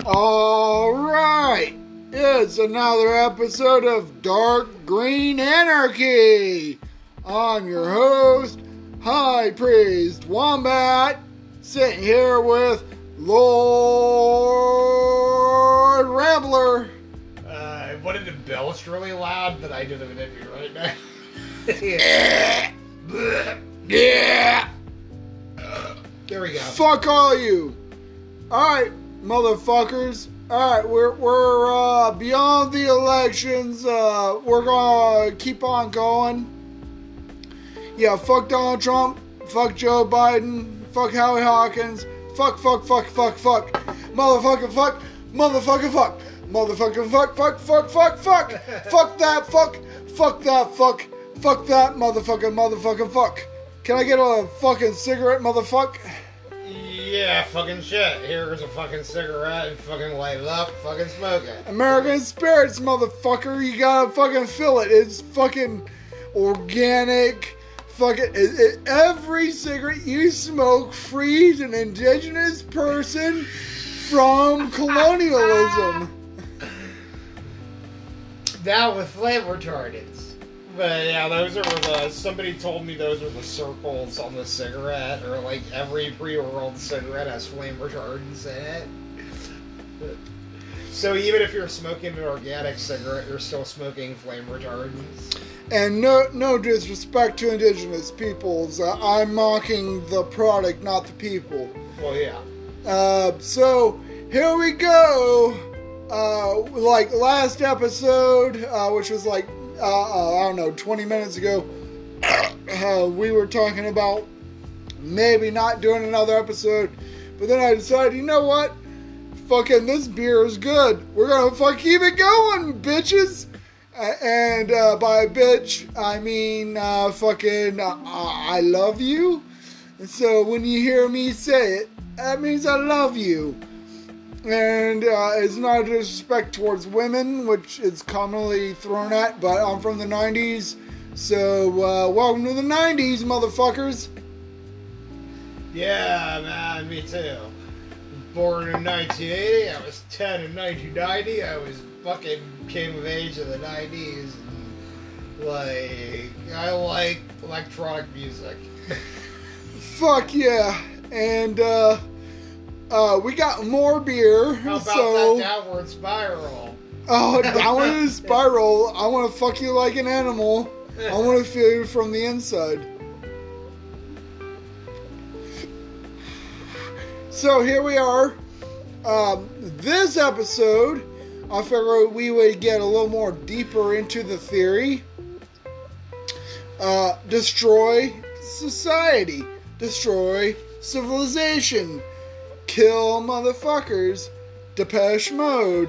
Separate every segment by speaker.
Speaker 1: Alright, it's another episode of Dark Green Anarchy. I'm your host, High Priest Wombat, sitting here with Lord Rambler.
Speaker 2: I wanted to belch really loud, but I didn't have it right now.
Speaker 1: Yeah!
Speaker 2: There we go.
Speaker 1: Fuck all you. Alright, motherfuckers. Alright, we're beyond the elections. We're gonna keep on going. Yeah, fuck Donald Trump. Fuck Joe Biden. Fuck Howie Hawkins. Fuck. Motherfucker, fuck. Motherfucker, fuck. Motherfucker, fuck. Fuck that, fuck. Fuck that, fuck. Fuck that, motherfucker, fuck. Can I get a fucking cigarette, motherfucker?
Speaker 2: Yeah, fucking shit. Here's a fucking cigarette and fucking light it up, fucking smoke it.
Speaker 1: American Spirits, motherfucker. You gotta fucking feel it. It's fucking organic. Fucking every cigarette you smoke frees an indigenous person from colonialism.
Speaker 2: Now with flavor retardants. But yeah, those are somebody told me those are the circles on the cigarette, or like every pre-rolled cigarette has flame retardants in it. So even if you're smoking an organic cigarette, you're still smoking flame retardants.
Speaker 1: And no disrespect to indigenous peoples. I'm mocking the product, not the people.
Speaker 2: Well, yeah.
Speaker 1: So here we go. Like last episode, which was like, I don't know, 20 minutes ago, we were talking about maybe not doing another episode, but then I decided, you know what? Fucking this beer is good. We're gonna fucking keep it going, bitches. And by bitch, I mean fucking I love you. And so when you hear me say it, that means I love you. And it's not a disrespect towards women, which is commonly thrown at, but I'm from the 90s, so welcome to the 90s, motherfuckers.
Speaker 2: Yeah, man, me too. Born in 1980, I was 10 in 1990, I was fucking came of age in the 90s, and, like, I like electronic music.
Speaker 1: Fuck yeah, and, we got more beer.
Speaker 2: How about that downward spiral?
Speaker 1: Oh, downward spiral. I want to fuck you like an animal. I want to feel you from the inside. So here we are. This episode, I figured we would get a little more deeper into the theory. Destroy society. Destroy civilization. Kill motherfuckers. Depeche Mode.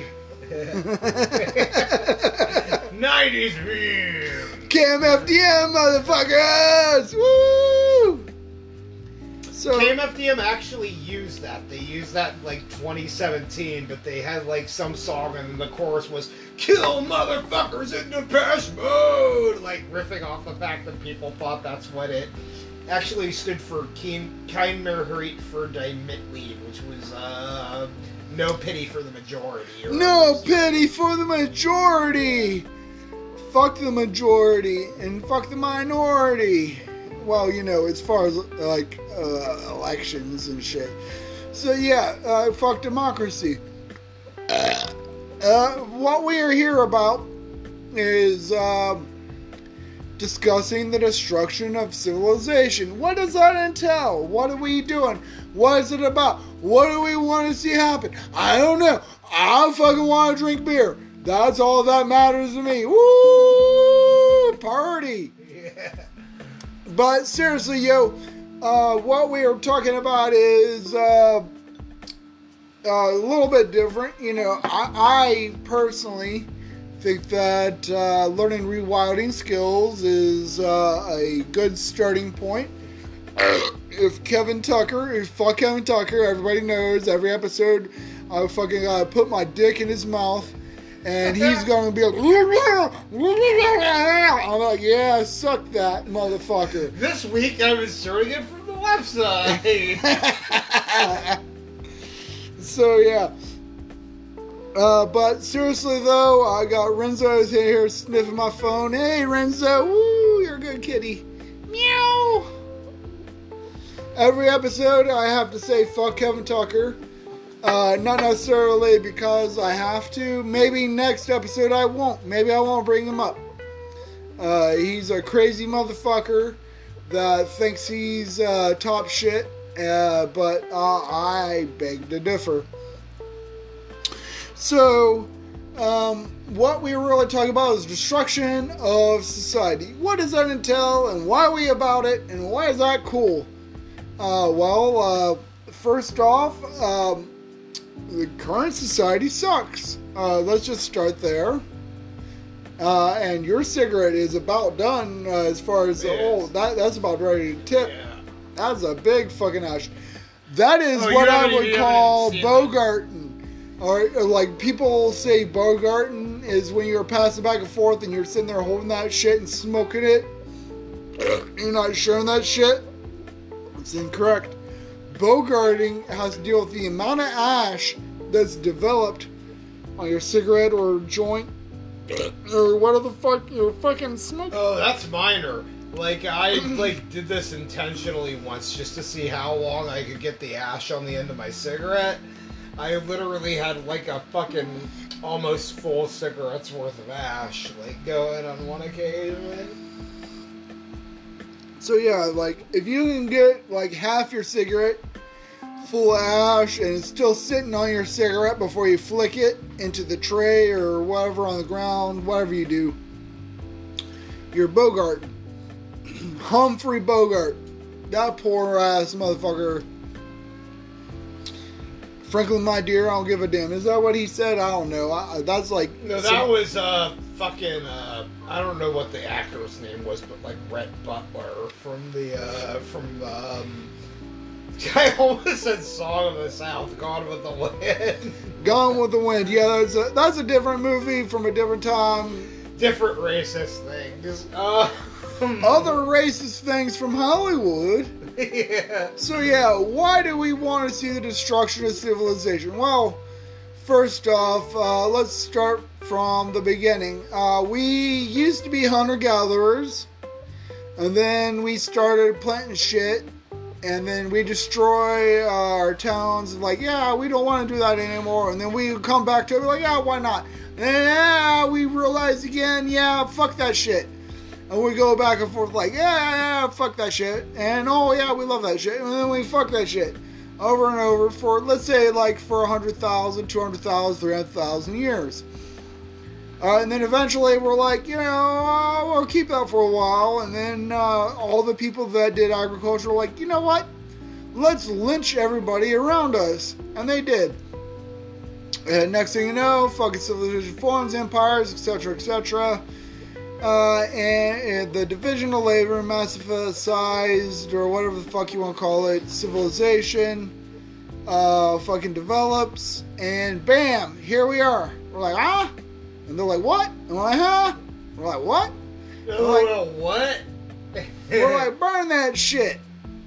Speaker 2: 90s beer.
Speaker 1: KMFDM motherfuckers! Woo! So
Speaker 2: KMFDM actually used that. They used that like 2017, but they had like some song and the chorus was "Kill motherfuckers in Depeche Mode," like riffing off the fact that people thought that's what it actually stood for. Kein Mehrheit für die Mitglied, which was no pity for the majority.
Speaker 1: No pity for the majority! Fuck the majority and fuck the minority. Well, you know, as far as like elections and shit. So yeah, fuck democracy. What we are here about is discussing the destruction of civilization. What does that entail? What are we doing? What is it about? What do we want to see happen? I don't know. I fucking want to drink beer. That's all that matters to me. Woo! Party!
Speaker 2: Yeah.
Speaker 1: But seriously, yo, what we are talking about is a little bit different. You know, I personally think that learning rewilding skills is a good starting point. If fuck Kevin Tucker, everybody knows every episode I fucking put my dick in his mouth and he's gonna be like, I'm like, yeah, suck that, motherfucker.
Speaker 2: This week I was doing it from the left side.
Speaker 1: So yeah, But seriously though, I got Renzo here sniffing my phone. Hey Renzo, woo, you're a good kitty. Meow. Every episode I have to say fuck Kevin Tucker. Not necessarily because I have to. Maybe next episode I won't. Maybe I won't bring him up. He's a crazy motherfucker that thinks he's top shit. But I beg to differ. So, what we were really talking about is destruction of society. What does that entail, and why are we about it, and why is that cool? First off, the current society sucks. Let's just start there. And your cigarette is about done as far as that's about ready to tip.
Speaker 2: Yeah.
Speaker 1: That's a big fucking ash. That is what I would call bogarting. Or like people say bogarting is when you're passing back and forth and you're sitting there holding that shit and smoking it. You're not sharing that shit. It's incorrect. Bogarting has to deal with the amount of ash that's developed on your cigarette or joint or whatever the fuck you're fucking smoking.
Speaker 2: Oh, that's minor. Like, I did this intentionally once just to see how long I could get the ash on the end of my cigarette. I literally had like a fucking almost full cigarette's worth of ash going on one occasion.
Speaker 1: So yeah, like if you can get like half your cigarette full of ash and it's still sitting on your cigarette before you flick it into the tray or whatever on the ground, whatever you do, you're Bogart. Humphrey Bogart. That poor ass motherfucker. Franklin, my dear, I don't give a damn. Is that what he said? I don't know. That's like...
Speaker 2: No, that was fucking... I don't know what the actor's name was, but like Rhett Butler from I almost said Song of the South, Gone with the Wind.
Speaker 1: Gone with the Wind. Yeah, that's a different movie from a different time.
Speaker 2: Different racist things.
Speaker 1: Other racist things from Hollywood.
Speaker 2: Yeah.
Speaker 1: So yeah, why do we want to see the destruction of civilization? Well, first off, let's start from the beginning. We used to be hunter-gatherers, and then we started planting shit, and then we destroy our towns, like, yeah, we don't want to do that anymore, and then we come back to it, like, yeah, why not? And then, we realize again, yeah, fuck that shit. And we go back and forth like, yeah, fuck that shit. And, oh, yeah, we love that shit. And then we fuck that shit. Over and over for, let's say, like, for 100,000, 200,000, 300,000 years. And then eventually we're like, you know, we'll keep that for a while. And then all the people that did agriculture were like, you know what? Let's lynch everybody around us. And they did. And next thing you know, fucking civilization forms, empires, etc., etc., and the division of labor, massificized, or whatever the fuck you want to call it, civilization, fucking develops, and bam, here we are. We're like, huh? And they're like, what? And we're like, huh? We're like, what?
Speaker 2: What?
Speaker 1: We're like, burn that shit.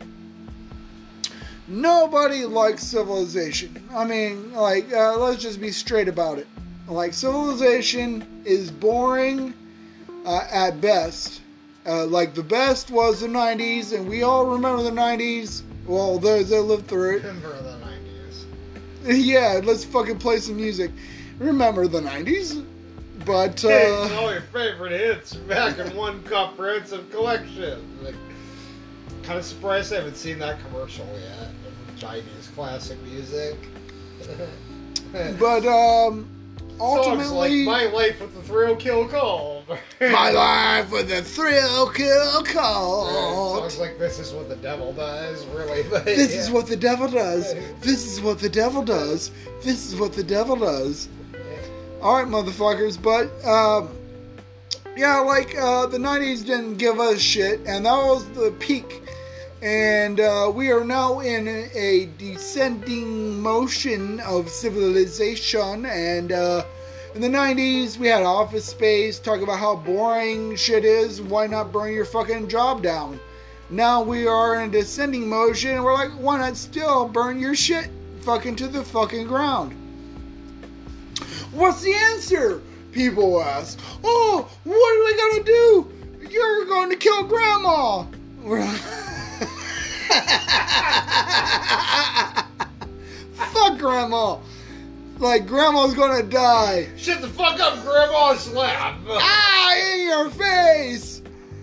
Speaker 1: Nobody likes civilization. I mean, like, let's just be straight about it. Like, civilization is boring. At best. Like the best was the 90s, and we all remember the 90s. Well, those that lived through it.
Speaker 2: Remember the 90s.
Speaker 1: Yeah, let's fucking play some music. Remember the 90s? But,
Speaker 2: all your favorite hits back in one comprehensive collection. Like, kind of surprised I haven't seen that commercial yet. Chinese classic music.
Speaker 1: But, ultimately,
Speaker 2: songs like My Life with the Thrill Kill Cult.
Speaker 1: My Life with the Thrill Kill Cult.
Speaker 2: Songs like This Is What the Devil Does, really.
Speaker 1: This is what the devil does. This is what the devil does. This is what the devil does. Alright, motherfuckers, but, yeah, like, the 90s didn't give us shit, and that was the peak. And we are now in a descending motion of civilization. And in the 90s, we had Office Space, talking about how boring shit is. Why not burn your fucking job down? Now we are in descending motion, and we're like, why not still burn your shit fucking to the fucking ground? What's the answer? People ask. Oh, what are we gonna do? You're going to kill Grandma. We're like, fuck Grandma. Like, Grandma's gonna die.
Speaker 2: Shut the fuck up, Grandma, slap.
Speaker 1: In your face.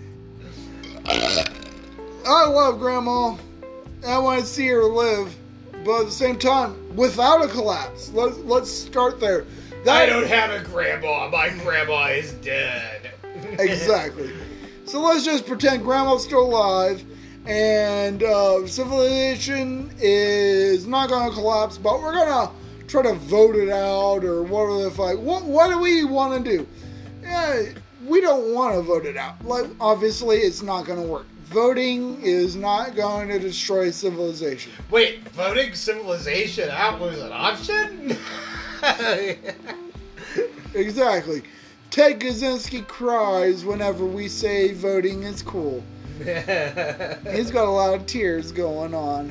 Speaker 1: I love Grandma. I want to see her live. But at the same time, without a collapse. Let's start there.
Speaker 2: I don't have a grandma. My grandma is dead.
Speaker 1: Exactly. So let's just pretend Grandma's still alive, and civilization is not going to collapse, but we're going to try to vote it out, or whatever the fuck. What do we want to do? We don't want to vote it out. Like, obviously, it's not going to work. Voting is not going to destroy civilization.
Speaker 2: Wait, voting civilization out was an option?
Speaker 1: Exactly. Ted Kaczynski cries whenever we say voting is cool. He's got a lot of tears going on.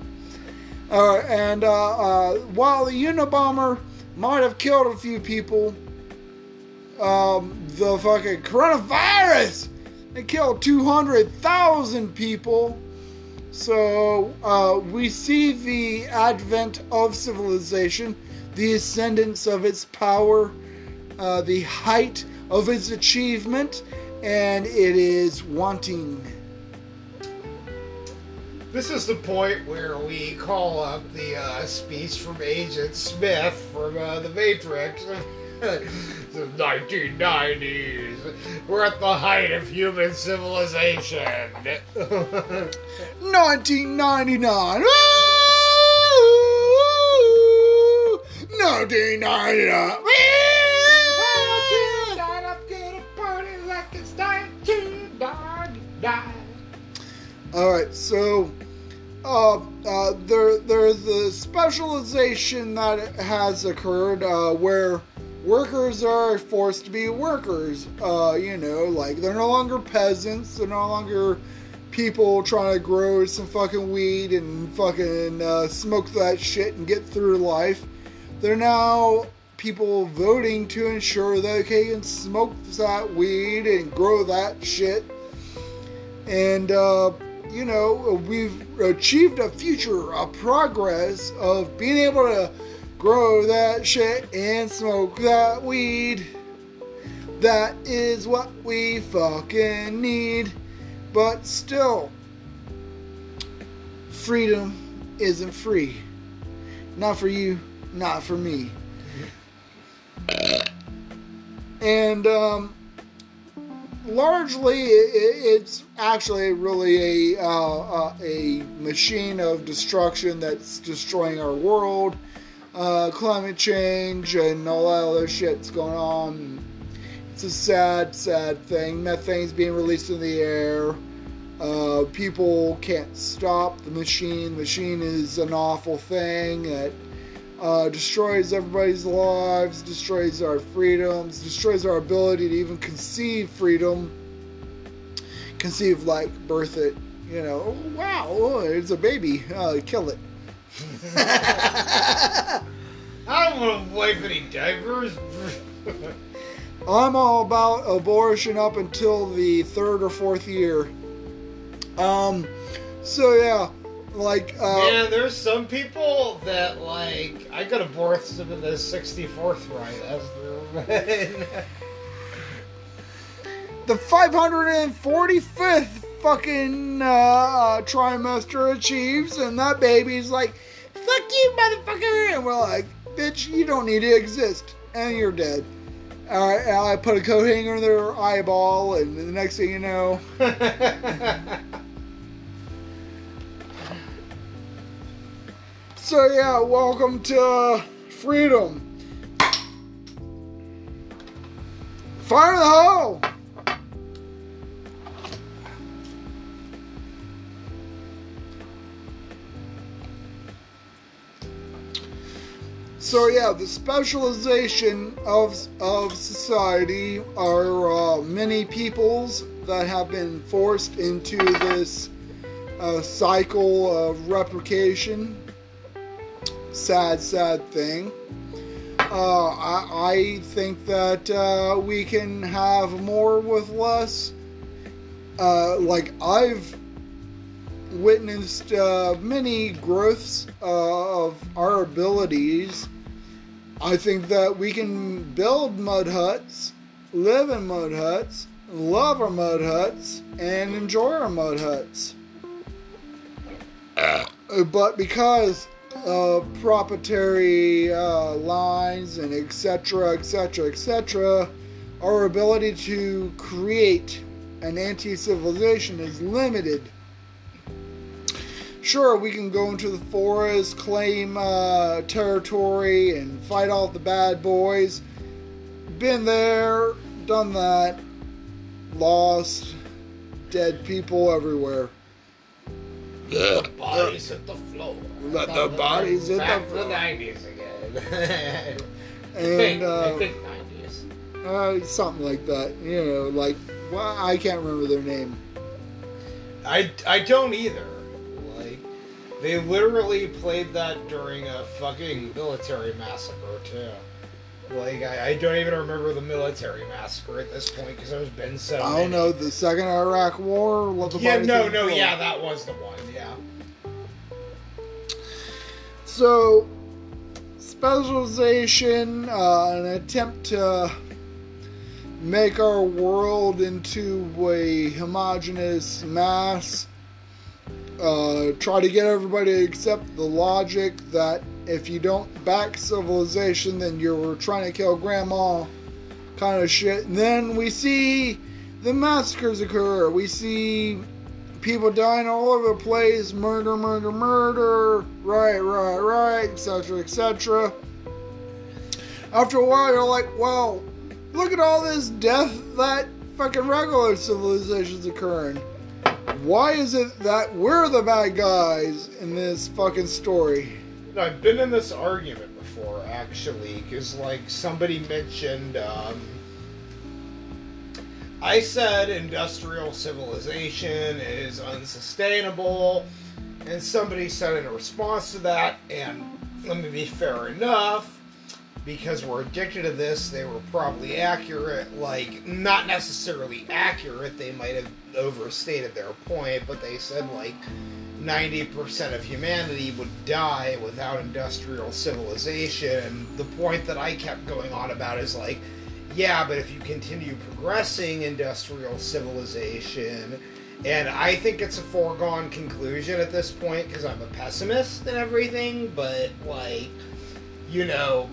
Speaker 1: And while the Unabomber might have killed a few people, the fucking coronavirus, it killed 200,000 people. So we see the advent of civilization, the ascendance of its power, the height of its achievement, and it is wanting.
Speaker 2: This is the point where we call up the speech from Agent Smith from The Matrix. The 1990s. We're at the height of human civilization.
Speaker 1: 1999. 1999. Alright, so there's a specialization that has occurred where workers are forced to be workers. Like they're no longer peasants, they're no longer people trying to grow some fucking weed and fucking smoke that shit and get through life. They're now people voting to ensure that they can smoke that weed and grow that shit. And, we've achieved a progress of being able to grow that shit and smoke that weed. That is what we fucking need. But still, freedom isn't free. Not for you, not for me. And, largely, it's actually really a machine of destruction that's destroying our world. Climate change and all that other shit's going on. It's a sad, sad thing. Methane's being released in the air. People can't stop the machine. The machine is an awful thing that destroys everybody's lives, destroys our freedoms, destroys our ability to even conceive freedom. Conceive, like, birth it. Oh, wow, it's a baby. Kill it.
Speaker 2: I don't want to wipe any diapers.
Speaker 1: I'm all about abortion up until the 3rd or 4th year. So yeah, like,
Speaker 2: man, there's some people that, like, I could abort them in the 64th right.
Speaker 1: The 545th fucking trimester achieves, and that baby's like, fuck you, motherfucker! And we're like, bitch, you don't need to exist, and you're dead. Alright, I put a coat hanger in their eyeball, and the next thing you know... So yeah, welcome to freedom. Fire in the hole! So yeah, the specialization of society are many peoples that have been forced into this cycle of replication. Sad, sad thing. I think that we can have more with less. Like, I've witnessed many growths of our abilities. I think that we can build mud huts, live in mud huts, love our mud huts, and enjoy our mud huts. But because of proprietary lines and etc., etc., etc., our ability to create an anti-civilization is limited. Sure, we can go into the forest, claim territory, and fight off the bad boys. Been there, done that, lost, dead people everywhere.
Speaker 2: The bodies hit the floor.
Speaker 1: Let the bodies hit the floor.
Speaker 2: Back to the 90s again.
Speaker 1: And,
Speaker 2: I think 90s.
Speaker 1: Something like that. You know, like, well, I can't remember their name.
Speaker 2: I don't either. Like, they literally played that during a fucking military massacre, too. Like, I don't even remember the military massacre at this point, because there's been so many.
Speaker 1: I don't know, the Second Iraq War?
Speaker 2: Yeah, that was the one, yeah.
Speaker 1: So, specialization, an attempt to make our world into a homogeneous mass, try to get everybody to accept the logic that if you don't back civilization, then you're trying to kill grandma, kind of shit. And then we see the massacres occur. We see people dying all over the place, murder, murder, murder, right, etc., etc. After a while, you're like, well, look at all this death that fucking regular civilization's occurring. Why is it that we're the bad guys in this fucking story?
Speaker 2: I've been in this argument before, actually, because, like, somebody mentioned, I said industrial civilization is unsustainable, and somebody said in response to that, and let me be fair enough, because we're addicted to this, they were probably accurate, like, not necessarily accurate, they might have overstated their point, but they said, like, 90% of humanity would die without industrial civilization, and the point that I kept going on about is like, yeah, but if you continue progressing industrial civilization, and I think it's a foregone conclusion at this point because I'm a pessimist and everything, but like, you know,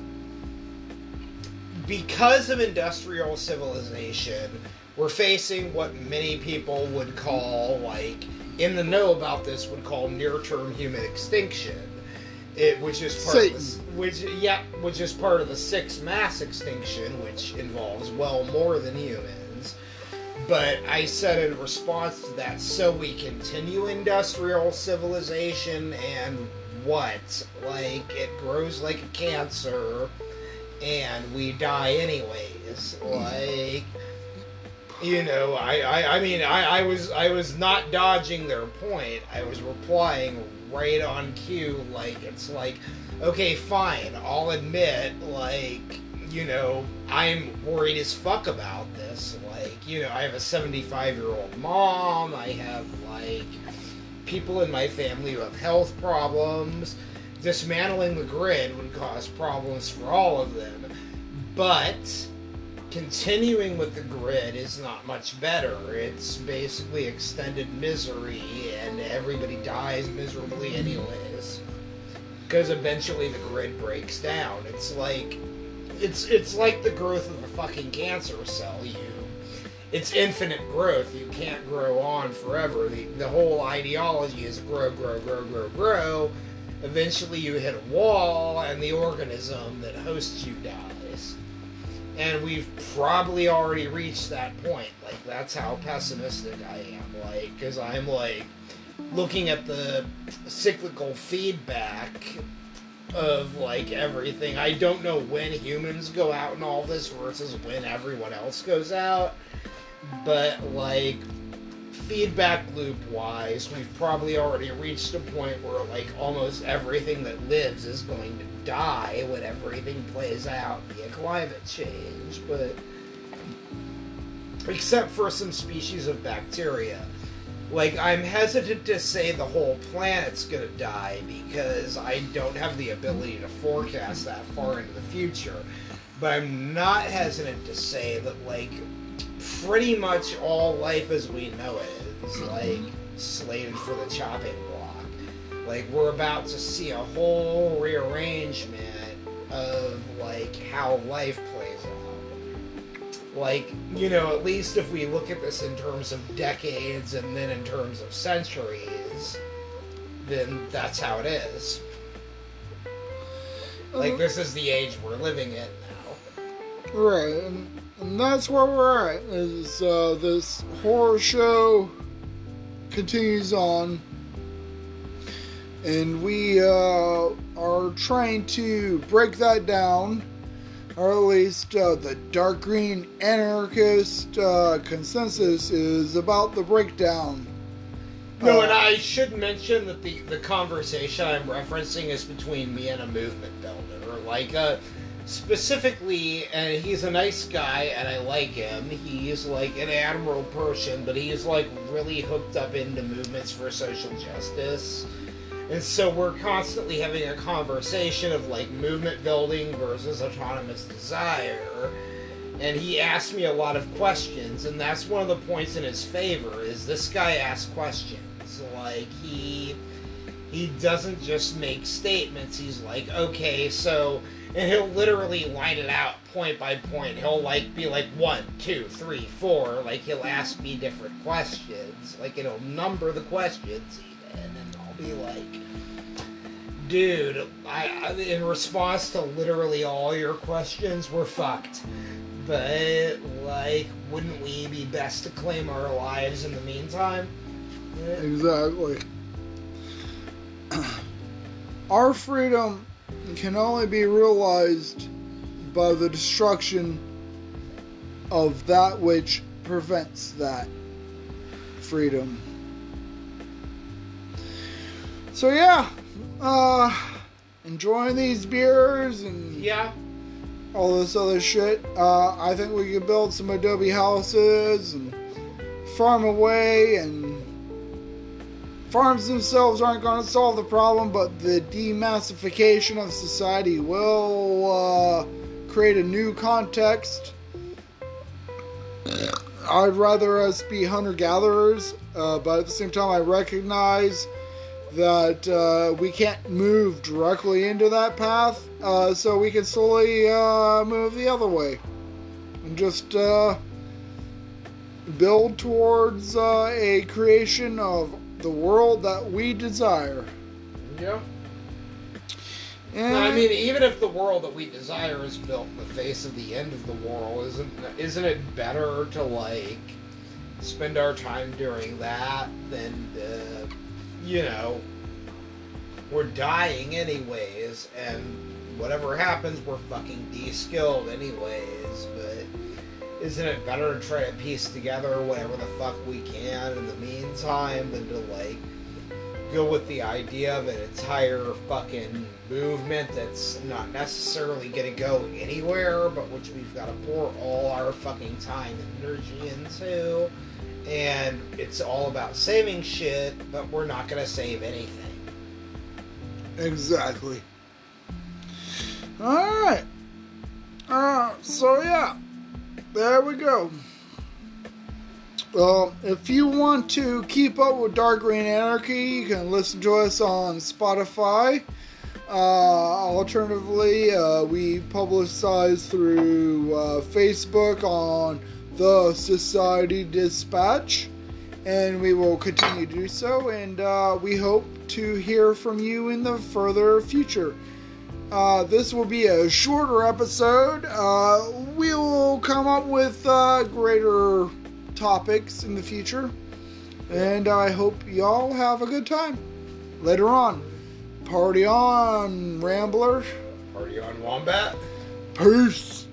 Speaker 2: because of industrial civilization, we're facing what many people would call, like, in the know about this, would call near-term human extinction. Which is part of which is part of the sixth mass extinction, which involves well more than humans. But I said in response to that, so we continue industrial civilization, and what? Like, it grows like a cancer, and we die anyways. Like, you know, I mean, I was not dodging their point. I was replying right on cue. Like, it's like, okay, fine, I'll admit, like, you know, I'm worried as fuck about this. Like, you know, I have a 75-year-old mom. I have, like, people in my family who have health problems. Dismantling the grid would cause problems for all of them. But continuing with the grid is not much better. It's basically extended misery, and everybody dies miserably anyways. Because eventually the grid breaks down. It's like the growth of a fucking cancer cell. It's infinite growth. You can't grow on forever. The whole ideology is grow, grow, grow, grow, grow. Eventually you hit a wall, and the organism that hosts you dies. And we've probably already reached that point. Like, that's how pessimistic I am. Like, because I'm, like, looking at the cyclical feedback of, like, everything. I don't know when humans go out in all this versus when everyone else goes out. But, like, feedback loop wise, we've probably already reached a point where like almost everything that lives is going to die when everything plays out via climate change, but except for some species of bacteria. Like, I'm hesitant to say the whole planet's gonna die because I don't have the ability to forecast that far into the future. But I'm not hesitant to say that, like, pretty much all life as we know it is, like, slated for the chopping block. Like, we're about to see a whole rearrangement of, like, how life plays out. Like, you know, at least if we look at this in terms of decades and then in terms of centuries, then that's how it is. Like, this is the age we're living in now.
Speaker 1: Right, and that's where we're at, is this horror show continues on, and we are trying to break that down. Or at least the Dark Green Anarchist consensus is about the breakdown.
Speaker 2: No, and I should mention that the conversation I'm referencing is between me and a movement builder. Like, specifically, and he's a nice guy, and I like him. He's, like, an admirable person, but he's, like, really hooked up into movements for social justice. And so we're constantly having a conversation of, like, movement building versus autonomous desire. And he asked me a lot of questions, and that's one of the points in his favor, is this guy asks questions. Like, he doesn't just make statements. He's like, okay, so... And he'll literally line it out point by point. He'll, like, be like, 1, 2, 3, 4. Like, he'll ask me different questions. Like, it'll number the questions even, and I'll be like, dude, I in response to literally all your questions, we're fucked. But, like, wouldn't we be best to claim our lives in the meantime? Yeah.
Speaker 1: Exactly. Our freedom can only be realized by the destruction of that which prevents that freedom. So yeah, enjoying these beers and
Speaker 2: Yeah.
Speaker 1: all this other shit. I think we could build some adobe houses and farm away, and farms themselves aren't going to solve the problem, but the demassification of society will create a new context. I'd rather us be hunter-gatherers, but at the same time I recognize that we can't move directly into that path, so we can slowly move the other way and just build towards a creation of the world that we desire.
Speaker 2: Yeah.
Speaker 1: And
Speaker 2: I mean, even if the world that we desire is built in the face of the end of the world, isn't it better to, like, spend our time during that than, you know, we're dying anyways, and whatever happens, we're fucking de-skilled anyways, but isn't it better to try to piece together whatever the fuck we can in the meantime than to, like, go with the idea of an entire fucking movement that's not necessarily gonna go anywhere, but which we've got to pour all our fucking time and energy into, and it's all about saving shit, but we're not gonna save anything.
Speaker 1: exactly. Alright. So yeah. There we go. If you want to keep up with Dark Green Anarchy, you can listen to us on Spotify. Alternatively, we publicize through Facebook on the Society Dispatch, and we will continue to do so, and we hope to hear from you in the further future. This will be a shorter episode. We will come up with greater topics in the future. And I hope y'all have a good time. Later on. Party on, Rambler.
Speaker 2: Party on, Wombat.
Speaker 1: Peace.